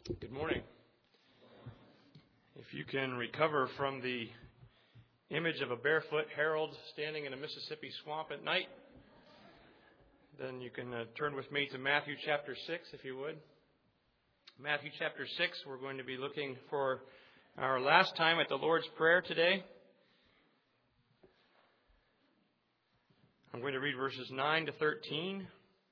Good morning. If you can recover from the image of a barefoot Harold standing in a Mississippi swamp at night, then you can turn with me to Matthew chapter 6, if you would. Matthew chapter 6, we're going to be looking for our last time at the Lord's Prayer today. I'm going to read verses 9 to 13.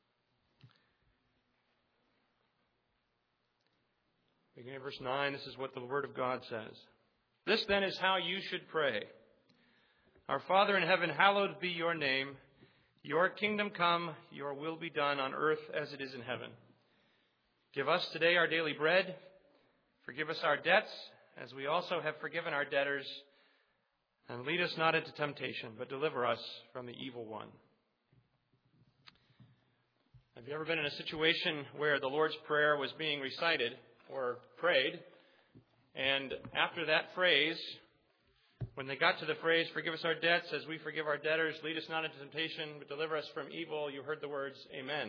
Beginning of verse 9, this is what the Word of God says. This then is how you should pray. Our Father in heaven, hallowed be your name. Your kingdom come, your will be done on earth as it is in heaven. Give us today our daily bread. Forgive us our debts, as we also have forgiven our debtors. And lead us not into temptation, but deliver us from the evil one. Have you ever been in a situation where the Lord's Prayer was being recited or prayed, and after that phrase, when they got to the phrase, forgive us our debts as we forgive our debtors, lead us not into temptation, but deliver us from evil, you heard the words, Amen.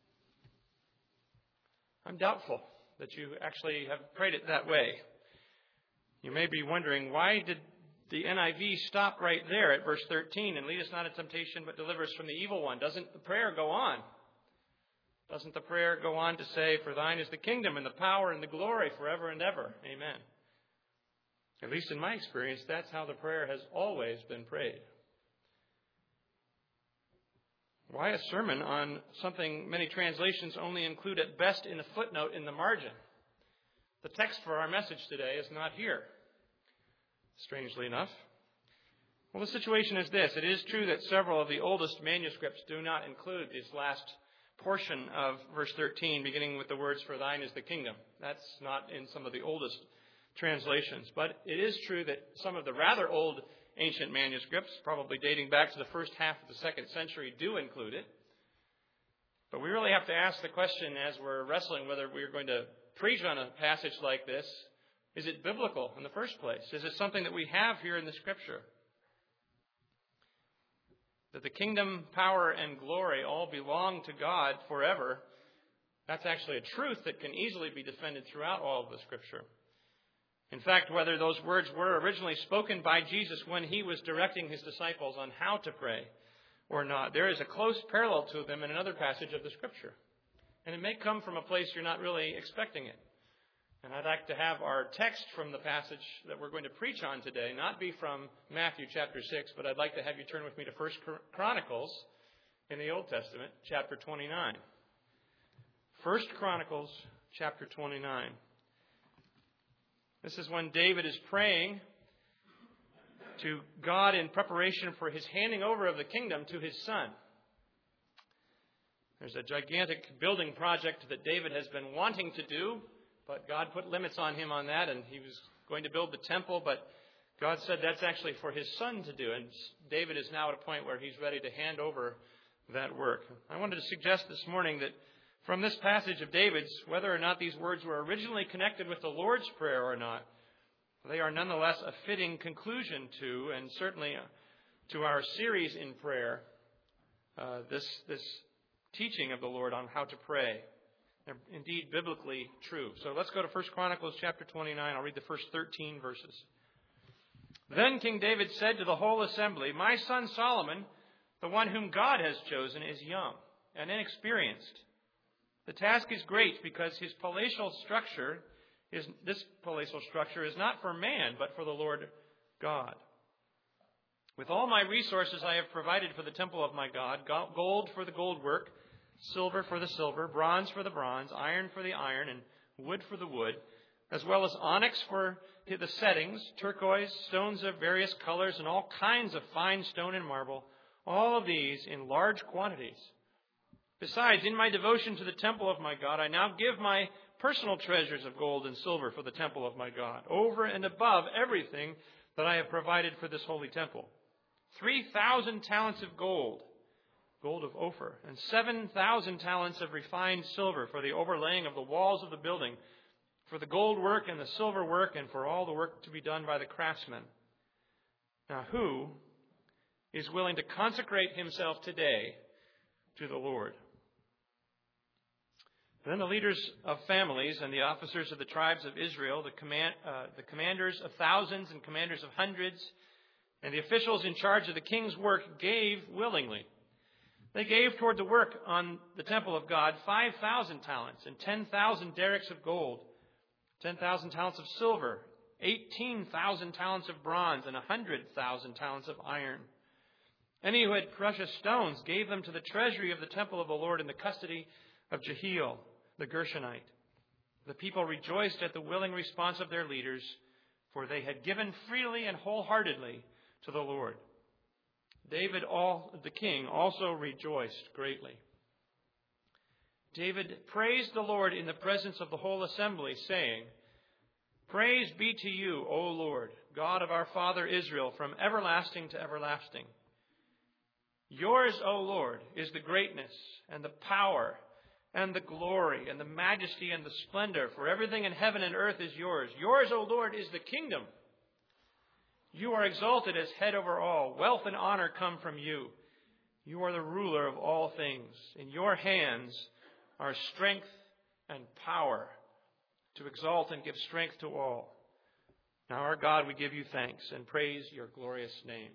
I'm doubtful that you actually have prayed it that way. You may be wondering, why did the NIV stop right there at verse 13 and lead us not into temptation, but deliver us from the evil one? Doesn't the prayer go on? Doesn't the prayer go on to say, for thine is the kingdom and the power and the glory forever and ever? Amen. At least in my experience, that's how the prayer has always been prayed. Why a sermon on something many translations only include at best in a footnote in the margin? The text for our message today is not here, strangely enough. Well, the situation is this. It is true that several of the oldest manuscripts do not include this last portion of verse 13, beginning with the words, for thine is the kingdom. That's not in some of the oldest translations. But it is true that some of the rather old ancient manuscripts, probably dating back to the first half of the 2nd century, do include it. But we really have to ask the question as we're wrestling whether we're going to preach on a passage like this, is it biblical in the first place? Is it something that we have here in the Scripture? That the kingdom, power, and glory all belong to God forever, that's actually a truth that can easily be defended throughout all of the Scripture. In fact, whether those words were originally spoken by Jesus when he was directing his disciples on how to pray or not, there is a close parallel to them in another passage of the Scripture. And it may come from a place you're not really expecting it. And I'd like to have our text from the passage that we're going to preach on today not be from Matthew chapter 6, but I'd like to have you turn with me to 1 Chronicles in the Old Testament, chapter 29. 1 Chronicles chapter 29. This is when David is praying to God in preparation for his handing over of the kingdom to his son. There's a gigantic building project that David has been wanting to do, but God put limits on him on that, and he was going to build the temple, but God said that's actually for his son to do, and David is now at a point where he's ready to hand over that work. I wanted to suggest this morning that from this passage of David's, whether or not these words were originally connected with the Lord's Prayer or not, they are nonetheless a fitting conclusion to, and certainly to our series in prayer, this teaching of the Lord on how to pray. They're indeed biblically true. So let's go to 1 Chronicles chapter 29. I'll read the first 13 verses. Then King David said to the whole assembly, my son Solomon, the one whom God has chosen, is young and inexperienced. The task is great because this palatial structure is not for man, but for the Lord God. With all my resources I have provided for the temple of my God, gold for the gold work, silver for the silver, bronze for the bronze, iron for the iron, and wood for the wood, as well as onyx for the settings, turquoise, stones of various colors, and all kinds of fine stone and marble, all of these in large quantities. Besides, in my devotion to the temple of my God, I now give my personal treasures of gold and silver for the temple of my God, over and above everything that I have provided for this holy temple. 3,000 talents of gold of Ophir, and 7,000 talents of refined silver for the overlaying of the walls of the building, for the gold work and the silver work, and for all the work to be done by the craftsmen. Now, who is willing to consecrate himself today to the Lord? Then the leaders of families and the officers of the tribes of Israel, the commanders of thousands and commanders of hundreds, and the officials in charge of the king's work gave willingly. They gave toward the work on the temple of God 5,000 talents and 10,000 derricks of gold, 10,000 talents of silver, 18,000 talents of bronze, and 100,000 talents of iron. Any who had precious stones gave them to the treasury of the temple of the Lord in the custody of Jehiel, the Gershonite. The people rejoiced at the willing response of their leaders, for they had given freely and wholeheartedly to the Lord. David, the king, also rejoiced greatly. David praised the Lord in the presence of the whole assembly, saying, "Praise be to you, O Lord, God of our father Israel, from everlasting to everlasting. Yours, O Lord, is the greatness and the power and the glory and the majesty and the splendor, for everything in heaven and earth is yours. Yours, O Lord, is the kingdom. You are exalted as head over all. Wealth and honor come from you. You are the ruler of all things. In your hands are strength and power to exalt and give strength to all. Now, our God, we give you thanks and praise your glorious name."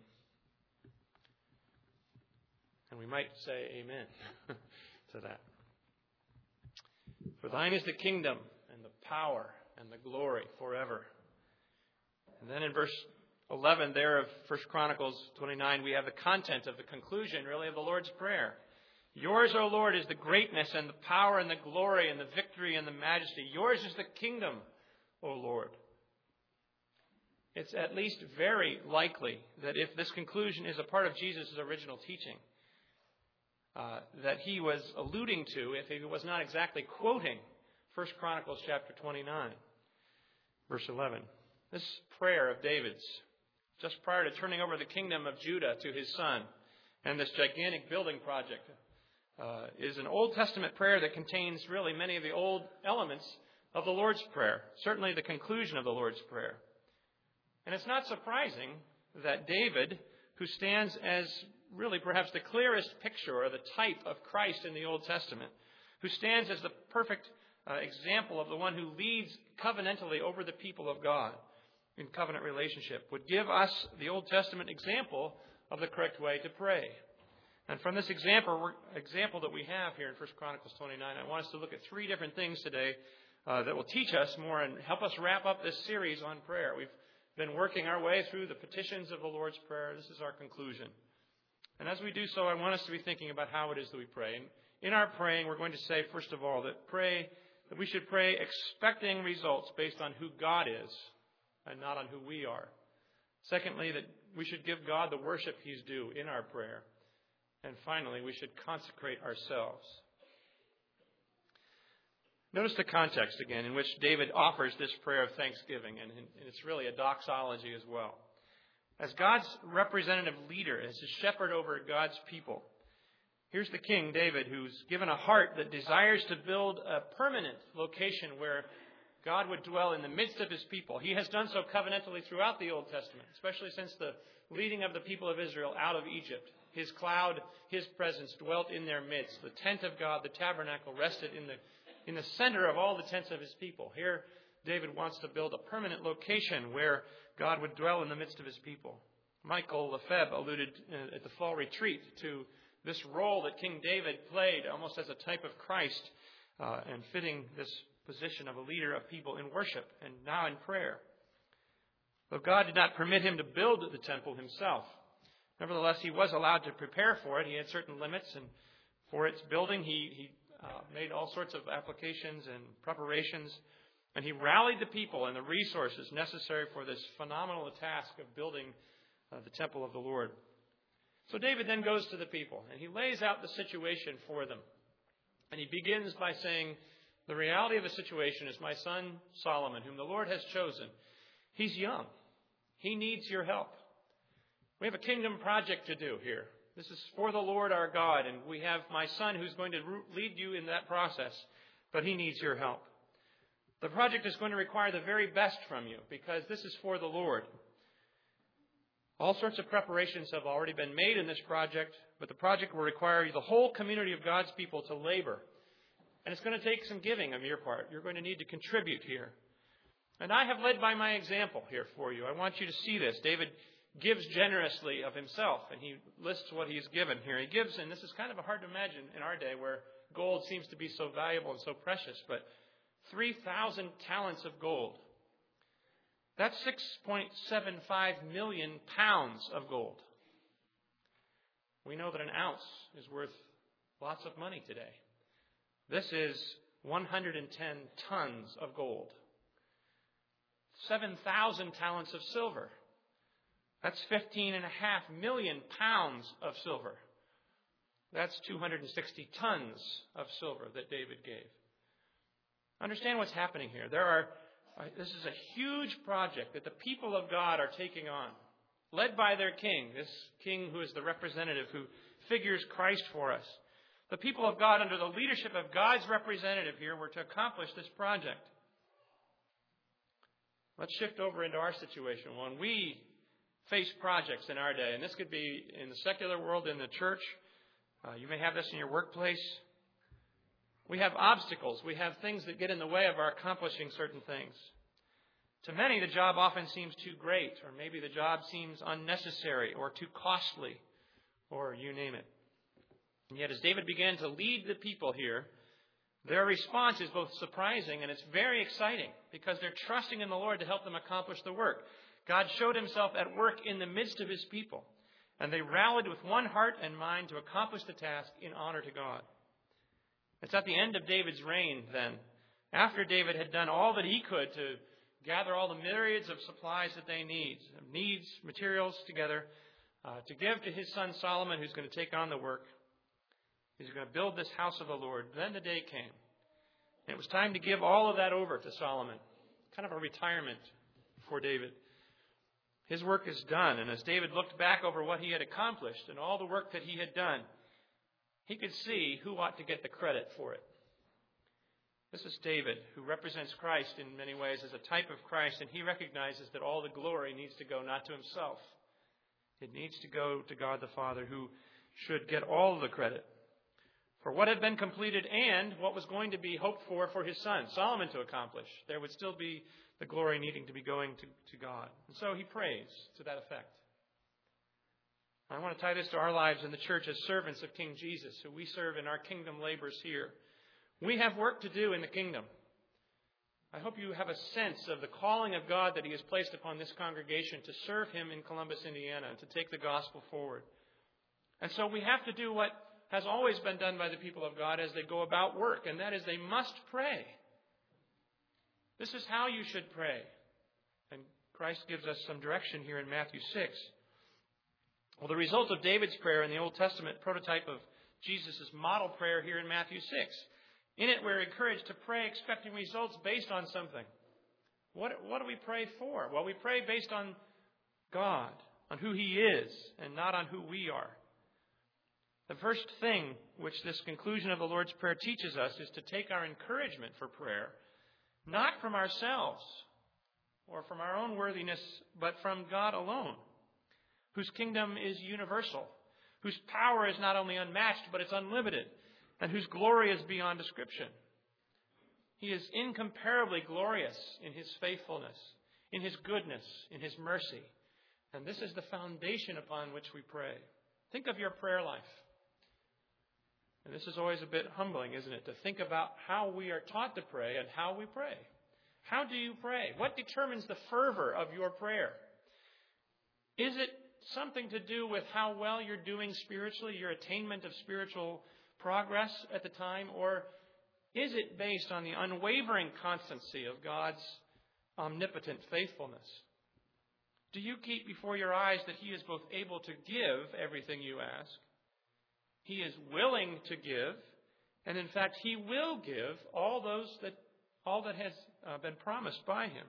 And we might say amen to that. For thine is the kingdom and the power and the glory forever. And then in verse 11 there of 1 Chronicles 29, we have the content of the conclusion, really, of the Lord's Prayer. Yours, O Lord, is the greatness and the power and the glory and the victory and the majesty. Yours is the kingdom, O Lord. It's at least very likely that if this conclusion is a part of Jesus' original teaching, that he was alluding to, if he was not exactly quoting 1 Chronicles chapter 29, verse 11. This prayer of David's, just prior to turning over the kingdom of Judah to his son, and this gigantic building project, is an Old Testament prayer that contains really many of the old elements of the Lord's Prayer, certainly the conclusion of the Lord's Prayer. And it's not surprising that David, who stands as really perhaps the clearest picture or the type of Christ in the Old Testament, who stands as the perfect example of the one who leads covenantally over the people of God in covenant relationship, would give us the Old Testament example of the correct way to pray. And from this example that we have here in 1 Chronicles 29, I want us to look at three different things today that will teach us more and help us wrap up this series on prayer. We've been working our way through the petitions of the Lord's Prayer. This is our conclusion. And as we do so, I want us to be thinking about how it is that we pray. And in our praying, we're going to say, first of all, that we should pray expecting results based on who God is and not on who we are. Secondly, that we should give God the worship He's due in our prayer. And finally, we should consecrate ourselves. Notice the context again in which David offers this prayer of thanksgiving, and it's really a doxology as well. As God's representative leader, as his shepherd over God's people, here's the king, David, who's given a heart that desires to build a permanent location where God would dwell in the midst of his people. He has done so covenantally throughout the Old Testament, especially since the leading of the people of Israel out of Egypt. His cloud, his presence dwelt in their midst. The tent of God, the tabernacle, rested in the center of all the tents of his people. Here, David wants to build a permanent location where God would dwell in the midst of his people. Michael Lefebvre alluded at the fall retreat to this role that King David played almost as a type of Christ and fitting this position of a leader of people in worship and now in prayer. Though God did not permit him to build the temple himself, nevertheless, he was allowed to prepare for it. He had certain limits, and for its building, he made all sorts of applications and preparations, and he rallied the people and the resources necessary for this phenomenal task of building the temple of the Lord. So David then goes to the people, and he lays out the situation for them. And he begins by saying, the reality of the situation is my son Solomon, whom the Lord has chosen. He's young. He needs your help. We have a kingdom project to do here. This is for the Lord our God, and we have my son who's going to lead you in that process, but he needs your help. The project is going to require the very best from you, because this is for the Lord. All sorts of preparations have already been made in this project, but the project will require the whole community of God's people to labor And it's going to take some giving on your part. You're going to need to contribute here. And I have led by my example here for you. I want you to see this. David gives generously of himself, and he lists what he's given here. He gives, and this is kind of hard to imagine in our day where gold seems to be so valuable and so precious, but 3,000 talents of gold. That's 6.75 million pounds of gold. We know that an ounce is worth lots of money today. This is 110 tons of gold. 7,000 talents of silver. That's 15.5 million pounds of silver. That's 260 tons of silver that David gave. Understand what's happening here. This is a huge project that the people of God are taking on, led by their king, this king who is the representative who figures Christ for us. The people of God, under the leadership of God's representative here, were to accomplish this project. Let's shift over into our situation. When we face projects in our day, and this could be in the secular world, in the church, you may have this in your workplace. We have obstacles. We have things that get in the way of our accomplishing certain things. To many, the job often seems too great, or maybe the job seems unnecessary or too costly, or you name it. And yet, as David began to lead the people here, their response is both surprising and it's very exciting because they're trusting in the Lord to help them accomplish the work. God showed himself at work in the midst of his people, and they rallied with one heart and mind to accomplish the task in honor to God. It's at the end of David's reign, then, after David had done all that he could to gather all the myriads of supplies that they need, materials together, to give to his son Solomon, who's going to take on the work. He's going to build this house of the Lord. Then the day came. And it was time to give all of that over to Solomon. Kind of a retirement for David. His work is done. And as David looked back over what he had accomplished and all the work that he had done, he could see who ought to get the credit for it. This is David, who represents Christ in many ways as a type of Christ, and he recognizes that all the glory needs to go not to himself. It needs to go to God the Father, who should get all the credit for what had been completed and what was going to be hoped for his son, Solomon, to accomplish. There would still be the glory needing to be going to God. And so he prays to that effect. I want to tie this to our lives in the church as servants of King Jesus, who we serve in our kingdom labors here. We have work to do in the kingdom. I hope you have a sense of the calling of God that he has placed upon this congregation to serve him in Columbus, Indiana, and to take the gospel forward. And so we have to do what has always been done by the people of God as they go about work, and that is they must pray. This is how you should pray. And Christ gives us some direction here in Matthew 6. Well, the result of David's prayer in the Old Testament prototype of Jesus' model prayer here in Matthew 6. In it, we're encouraged to pray expecting results based on something. What do we pray for? Well, we pray based on God, on who he is, and not on who we are. The first thing which this conclusion of the Lord's Prayer teaches us is to take our encouragement for prayer, not from ourselves or from our own worthiness, but from God alone, whose kingdom is universal, whose power is not only unmatched, but it's unlimited, and whose glory is beyond description. He is incomparably glorious in his faithfulness, in his goodness, in his mercy. And this is the foundation upon which we pray. Think of your prayer life. And this is always a bit humbling, isn't it? To think about how we are taught to pray and how we pray. How do you pray? What determines the fervor of your prayer? Is it something to do with how well you're doing spiritually, your attainment of spiritual progress at the time? Or is it based on the unwavering constancy of God's omnipotent faithfulness? Do you keep before your eyes that he is both able to give everything you ask, he is willing to give, and in fact, he will give all that has been promised by him?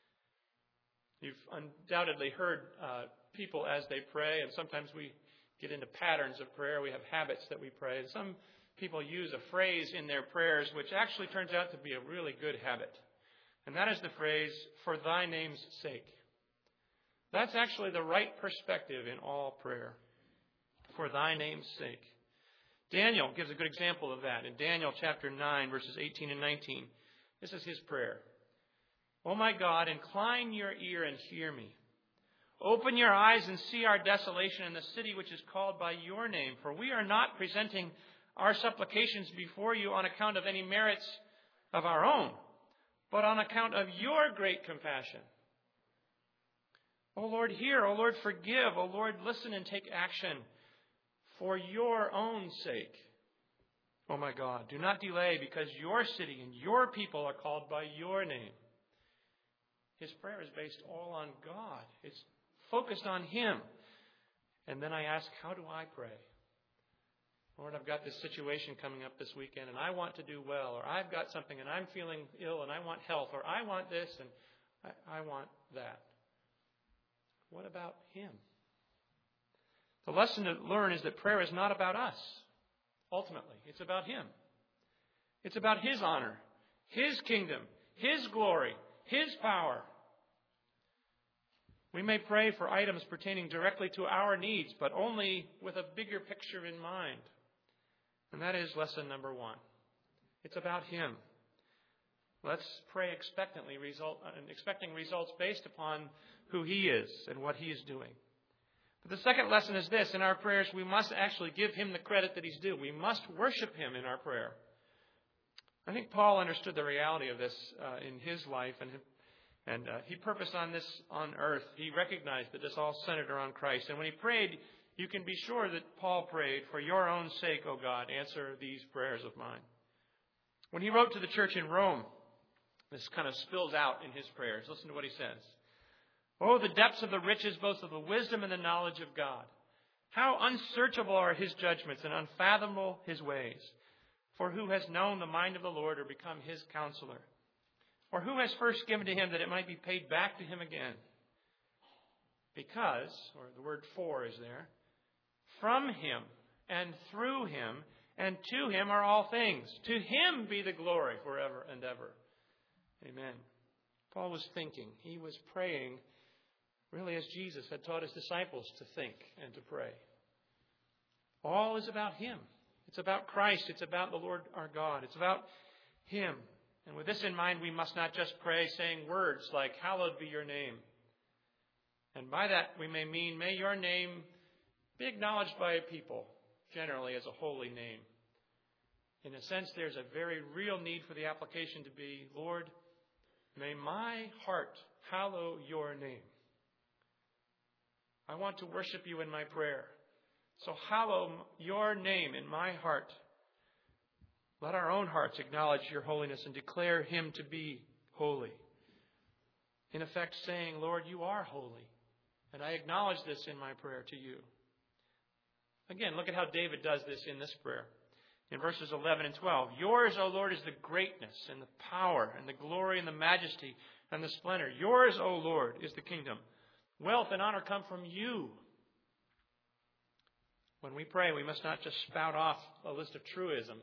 You've undoubtedly heard people as they pray, and sometimes we get into patterns of prayer. We have habits that we pray. And some people use a phrase in their prayers which actually turns out to be a really good habit. And that is the phrase, "for thy name's sake." That's actually the right perspective in all prayer. For thy name's sake. Daniel gives a good example of that. In Daniel chapter 9, verses 18 and 19, this is his prayer. O my God, incline your ear and hear me. Open your eyes and see our desolation in the city which is called by your name. For we are not presenting our supplications before you on account of any merits of our own, but on account of your great compassion. O Lord, hear. O Lord, forgive. O Lord, listen and take action for your own sake. O my God, do not delay, because your city and your people are called by your name. His prayer is based all on God. It's focused on Him. And then I ask, how do I pray? Lord, I've got this situation coming up this weekend, and I want to do well. Or I've got something, and I'm feeling ill, and I want health. Or I want this, and I want that. What about Him? The lesson to learn is that prayer is not about us. Ultimately, it's about Him. It's about His honor, His kingdom, His glory, His power. We may pray for items pertaining directly to our needs, but only with a bigger picture in mind. And that is lesson number 1. It's about Him. Let's pray expecting results based upon who He is and what He is doing. But the second lesson is this. In our prayers, we must actually give Him the credit that He's due. We must worship Him in our prayer. I think Paul understood the reality of this in his life, and he purposed on this on earth. He recognized that this all centered around Christ. And when he prayed, you can be sure that Paul prayed, for your own sake, O God, answer these prayers of mine. When he wrote to the church in Rome, this kind of spills out in his prayers. Listen to what he says. Oh, the depths of the riches, both of the wisdom and the knowledge of God. How unsearchable are His judgments and unfathomable His ways. For who has known the mind of the Lord or become His counselor? Or who has first given to Him that it might be paid back to Him again? Because, or the word for is there, from Him and through Him and to Him are all things. To Him be the glory forever and ever. Amen. Paul was thinking. He was praying really as Jesus had taught His disciples to think and to pray. All is about Him. It's about Christ. It's about the Lord our God. It's about Him. And with this in mind, we must not just pray saying words like, hallowed be your name. And by that we may mean, may your name be acknowledged by people generally as a holy name. In a sense, there's a very real need for the application to be, Lord, may my heart hallow your name. I want to worship you in my prayer. So hallow your name in my heart. Let our own hearts acknowledge your holiness and declare Him to be holy. In effect, saying, Lord, you are holy. And I acknowledge this in my prayer to you. Again, look at how David does this in this prayer. In verses 11 and 12. Yours, O Lord, is the greatness and the power and the glory and the majesty and the splendor. Yours, O Lord, is the kingdom. Wealth and honor come from you. When we pray, we must not just spout off a list of truisms.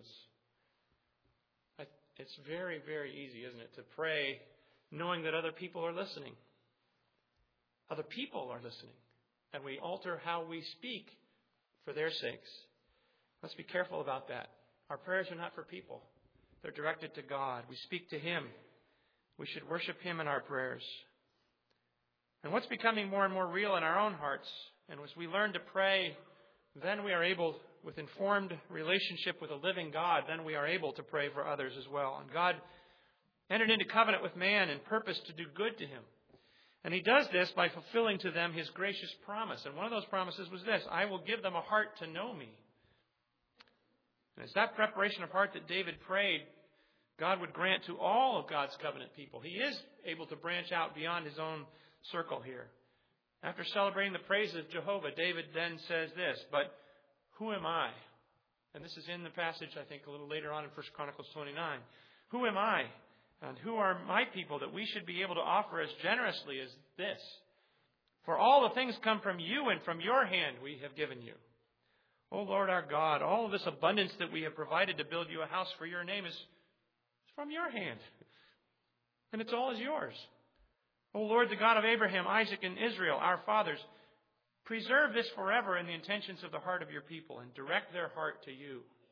It's very, very easy, isn't it, to pray knowing that other people are listening. Other people are listening. And we alter how we speak for their sakes. Let's be careful about that. Our prayers are not for people. They're directed to God. We speak to Him. We should worship Him in our prayers. And what's becoming more and more real in our own hearts, and as we learn to pray, then we are able, with informed relationship with a living God, then we are able to pray for others as well. And God entered into covenant with man and purposed to do good to him. And He does this by fulfilling to them His gracious promise. And one of those promises was this: I will give them a heart to know me. And it's that preparation of heart that David prayed God would grant to all of God's covenant people. He is able to branch out beyond His own circle here. After celebrating the praises of Jehovah, David then says this, but who am I? And this is in the passage, I think, a little later on in 1 Chronicles 29. Who am I? And who are my people that we should be able to offer as generously as this? For all the things come from you, and from your hand we have given you. O Lord our God, all of this abundance that we have provided to build you a house for your name is from your hand. And it's all is yours. O Lord, the God of Abraham, Isaac, and Israel, our fathers, preserve this forever in the intentions of the heart of your people and direct their heart to you.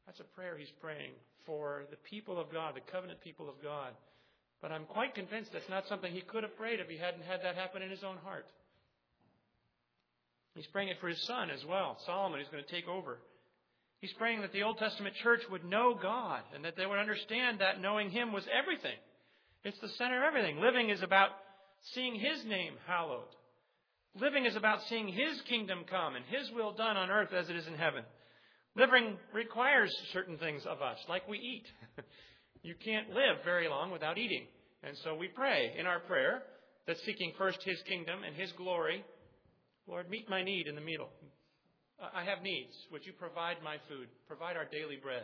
That's a prayer he's praying for the people of God, the covenant people of God. But I'm quite convinced that's not something he could have prayed if he hadn't had that happen in his own heart. He's praying it for his son as well, Solomon, who's going to take over. He's praying that the Old Testament church would know God and that they would understand that knowing him was everything. It's the center of everything. Living is about seeing his name hallowed. Living is about seeing his kingdom come and his will done on earth as it is in heaven. Living requires certain things of us, like we eat. You can't live very long without eating. And so we pray in our prayer that seeking first his kingdom and his glory, Lord, meet my need in the meal. I have needs. Would you provide my food? Provide our daily bread.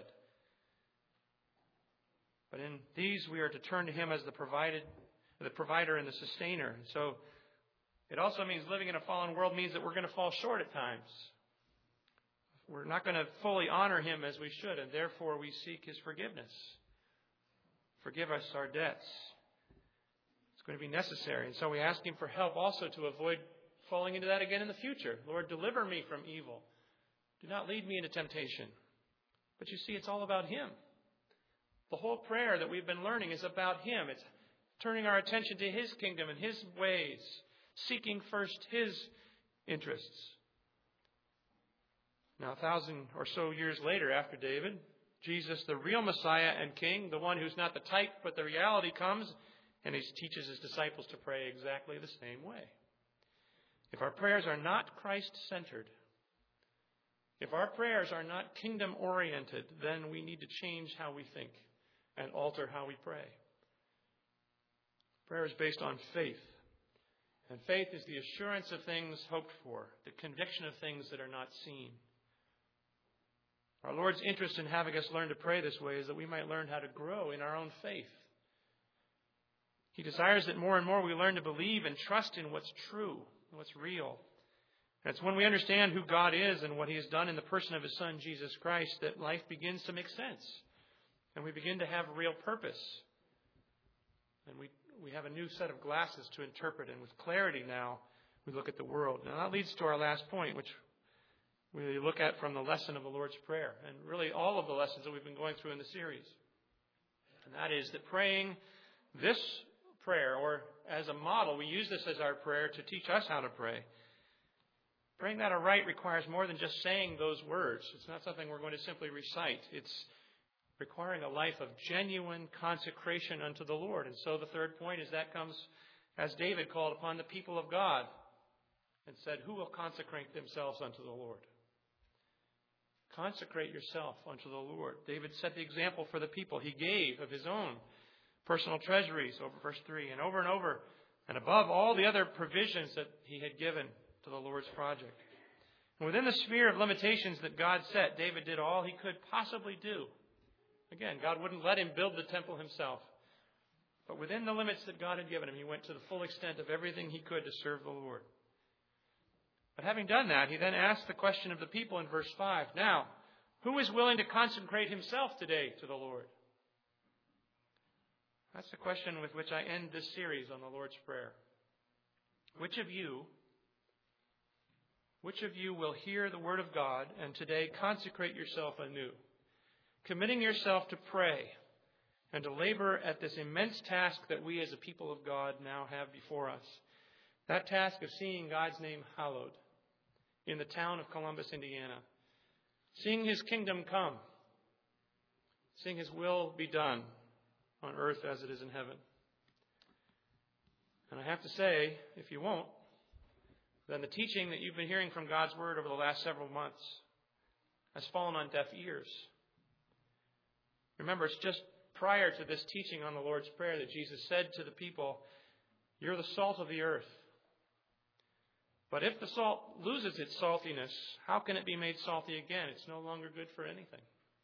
But in these we are to turn to him as the provider and the sustainer. And so it also means living in a fallen world means that we're going to fall short at times. We're not going to fully honor him as we should, and therefore we seek his forgiveness. Forgive us our debts. It's going to be necessary. And so we ask him for help also to avoid falling into that again in the future. Lord, deliver me from evil. Do not lead me into temptation. But you see, it's all about him. The whole prayer that we've been learning is about him. It's turning our attention to his kingdom and his ways, seeking first his interests. Now, 1,000 or so years later after David, Jesus, the real Messiah and King, the one who's not the type but the reality, comes and he teaches his disciples to pray exactly the same way. If our prayers are not Christ-centered, if our prayers are not kingdom-oriented, then we need to change how we think and alter how we pray. Prayer is based on faith. And faith is the assurance of things hoped for, the conviction of things that are not seen. Our Lord's interest in having us learn to pray this way is that we might learn how to grow in our own faith. He desires that more and more we learn to believe and trust in what's true, what's real. And it's when we understand who God is and what he has done in the person of his Son, Jesus Christ, that life begins to make sense. And we begin to have real purpose. And we have a new set of glasses to interpret. And with clarity now, we look at the world. Now that leads to our last point, which we look at from the lesson of the Lord's Prayer. And really all of the lessons that we've been going through in the series. And that is that praying this prayer, or as a model, we use this as our prayer to teach us how to pray. Praying that aright requires more than just saying those words. It's not something we're going to simply recite. It's requiring a life of genuine consecration unto the Lord. And so the third point is that comes as David called upon the people of God and said, who will consecrate themselves unto the Lord? Consecrate yourself unto the Lord. David set the example for the people. He gave of his own personal treasuries, over verse 3, and over, and above all the other provisions that he had given to the Lord's project. And within the sphere of limitations that God set, David did all he could possibly do. Again, God wouldn't let him build the temple himself. But within the limits that God had given him, he went to the full extent of everything he could to serve the Lord. But having done that, he then asked the question of the people in verse 5. Now, who is willing to consecrate himself today to the Lord? That's the question with which I end this series on the Lord's Prayer. Which of you will hear the word of God and today consecrate yourself anew, committing yourself to pray and to labor at this immense task that we as a people of God now have before us? That task of seeing God's name hallowed in the town of Columbus, Indiana. Seeing his kingdom come. Seeing his will be done on earth as it is in heaven. And I have to say, if you won't, then the teaching that you've been hearing from God's word over the last several months has fallen on deaf ears. Remember, it's just prior to this teaching on the Lord's Prayer that Jesus said to the people, you're the salt of the earth. But if the salt loses its saltiness, how can it be made salty again? It's no longer good for anything.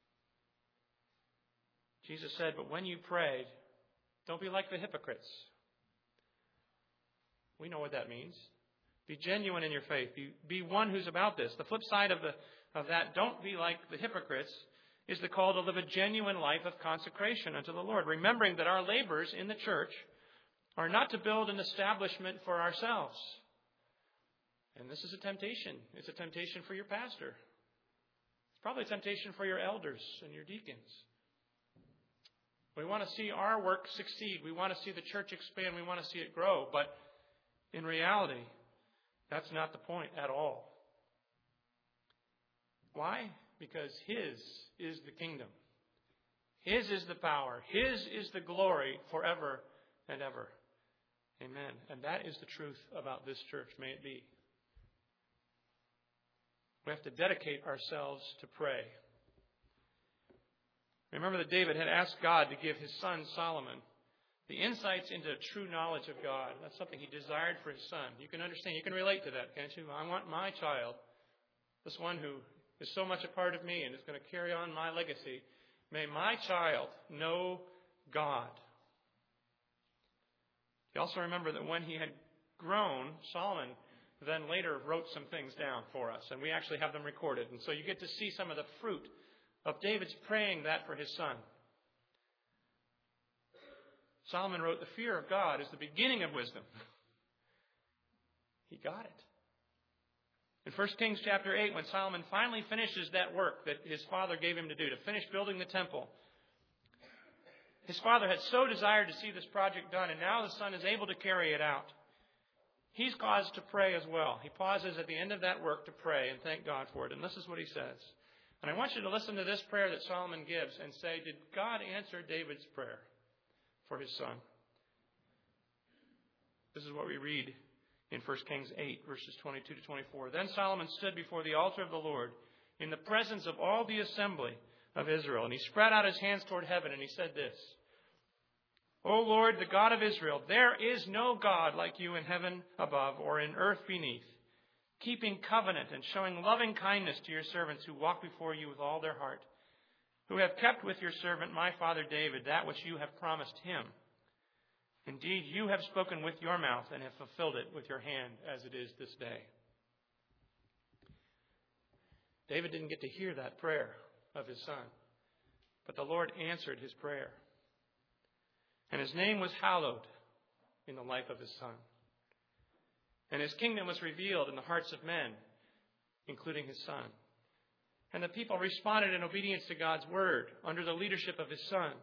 Jesus said, but when you pray, don't be like the hypocrites. We know what that means. Be genuine in your faith. Be one who's about this. The flip side of that, don't be like the hypocrites, is the call to live a genuine life of consecration unto the Lord, remembering that our labors in the church are not to build an establishment for ourselves. And this is a temptation. It's a temptation for your pastor. It's probably a temptation for your elders and your deacons. We want to see our work succeed. We want to see the church expand. We want to see it grow. But in reality, that's not the point at all. Why? Because His is the kingdom. His is the power. His is the glory forever and ever. Amen. And that is the truth about this church. May it be. We have to dedicate ourselves to pray. Remember that David had asked God to give his son Solomon the insights into true knowledge of God. That's something he desired for his son. You can understand, you can relate to that, can't you? I want my child, this one who is so much a part of me and is going to carry on my legacy. May my child know God. You also remember that when he had grown, Solomon then later wrote some things down for us, and we actually have them recorded. And so you get to see some of the fruit of David's praying that for his son. Solomon wrote, the fear of God is the beginning of wisdom. He got it. In 1 Kings chapter 8, when Solomon finally finishes that work that his father gave him to do, to finish building the temple, his father had so desired to see this project done, and now the son is able to carry it out. He's caused to pray as well. He pauses at the end of that work to pray and thank God for it. And this is what he says. And I want you to listen to this prayer that Solomon gives and say, did God answer David's prayer for his son? This is what we read in 1 Kings 8, verses 22 to 24. Then Solomon stood before the altar of the Lord in the presence of all the assembly of Israel. And he spread out his hands toward heaven and he said this, O Lord, the God of Israel, there is no God like you in heaven above or in earth beneath, keeping covenant and showing loving kindness to your servants who walk before you with all their heart, who have kept with your servant my father David that which you have promised him. Indeed, you have spoken with your mouth and have fulfilled it with your hand as it is this day. David didn't get to hear that prayer of his son, but the Lord answered his prayer. And his name was hallowed in the life of his son. And his kingdom was revealed in the hearts of men, including his son. And the people responded in obedience to God's word under the leadership of his son.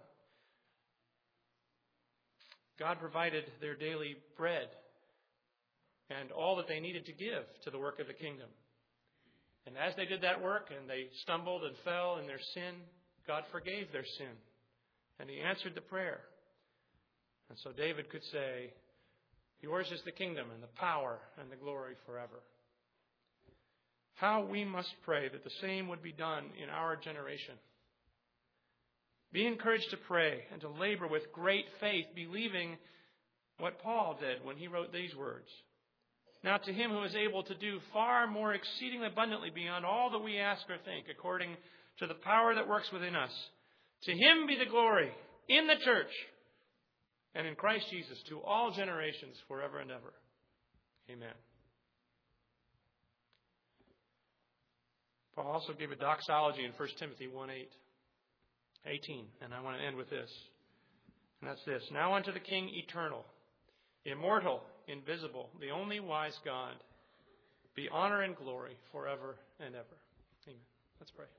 God provided their daily bread and all that they needed to give to the work of the kingdom. And as they did that work and they stumbled and fell in their sin, God forgave their sin. And he answered the prayer. And so David could say, yours is the kingdom and the power and the glory forever. How we must pray that the same would be done in our generation. Be encouraged to pray and to labor with great faith, believing what Paul did when he wrote these words. Now to him who is able to do far more exceedingly abundantly beyond all that we ask or think, according to the power that works within us, to him be the glory in the church and in Christ Jesus to all generations forever and ever. Amen. Paul also gave a doxology in 1 Timothy 1:18. And I want to end with this. And that's this. Now unto the King eternal, immortal, invisible, the only wise God, be honor and glory forever and ever. Amen. Let's pray.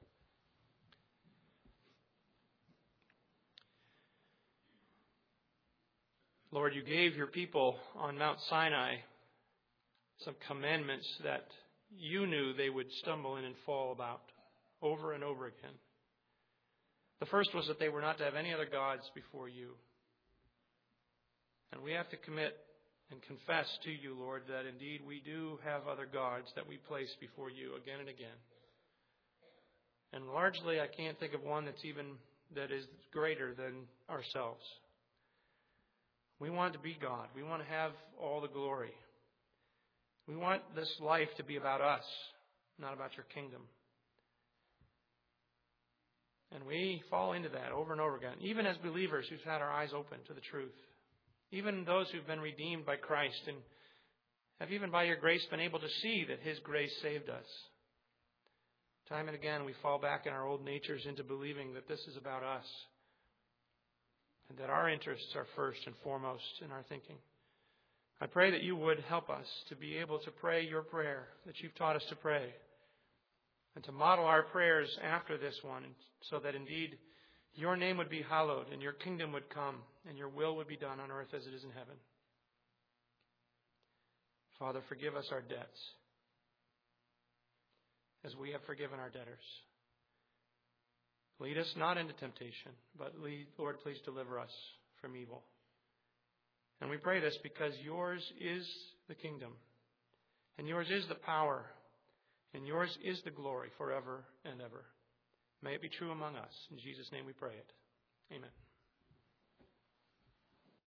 Lord, you gave your people on Mount Sinai some commandments that you knew they would stumble in and fall about over and over again. The first was that they were not to have any other gods before you. And we have to commit and confess to you, Lord, that indeed we do have other gods that we place before you again and again. And largely I can't think of one that is greater than ourselves. We want to be God. We want to have all the glory. We want this life to be about us, not about your kingdom. And we fall into that over and over again, even as believers who've had our eyes open to the truth. Even those who've been redeemed by Christ and have even by your grace been able to see that his grace saved us. Time and again we fall back in our old natures into believing that this is about us and that our interests are first and foremost in our thinking. I pray that you would help us to be able to pray your prayer that you've taught us to pray, and to model our prayers after this one, so that indeed your name would be hallowed and your kingdom would come and your will would be done on earth as it is in heaven. Father, forgive us our debts as we have forgiven our debtors. Lead us not into temptation, but Lord, please deliver us from evil. And we pray this because yours is the kingdom, and yours is the power, and yours is the glory forever and ever. May it be true among us. In Jesus' name we pray it. Amen.